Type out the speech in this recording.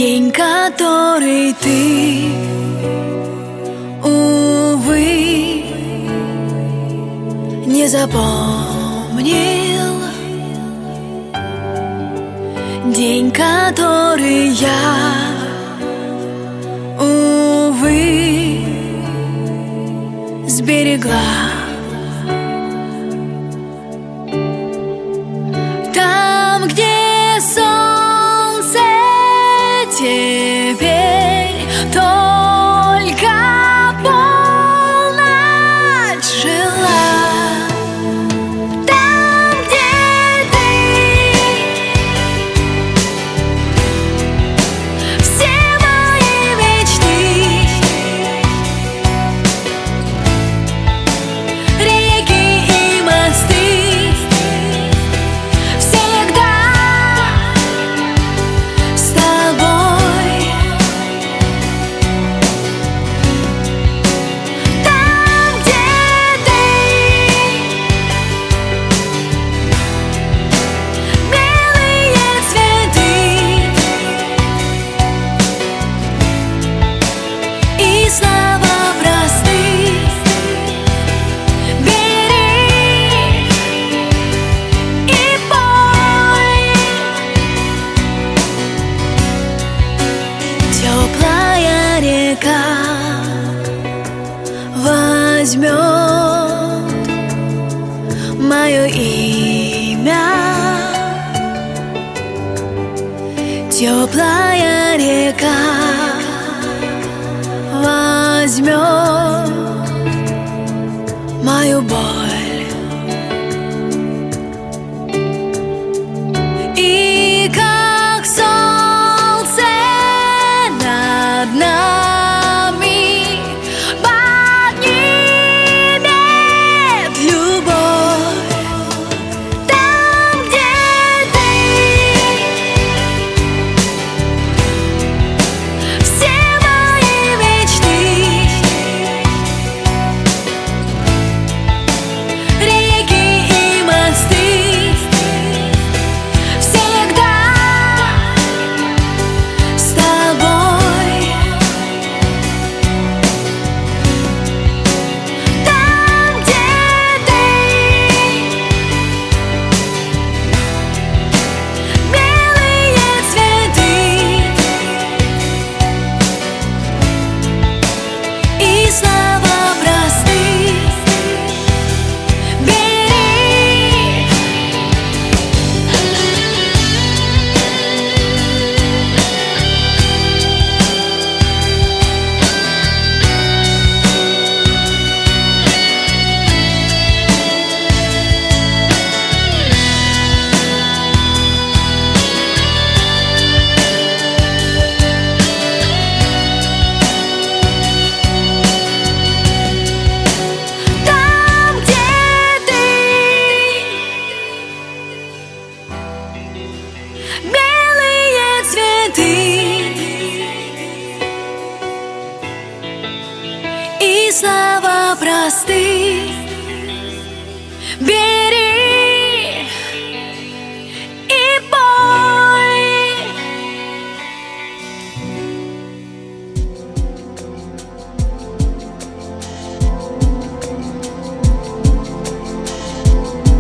День, который ты, увы, не запомнил. День, который я, увы, сберегла. Там, где солнце теперь только полночь жила. Там, где ты, все мои мечты, реки и мосты всегда с тобой. Там, где ты, белые цветы, и слова просты. Бери и пой. Теплая река возьмет мое имя. Теплая река возьмет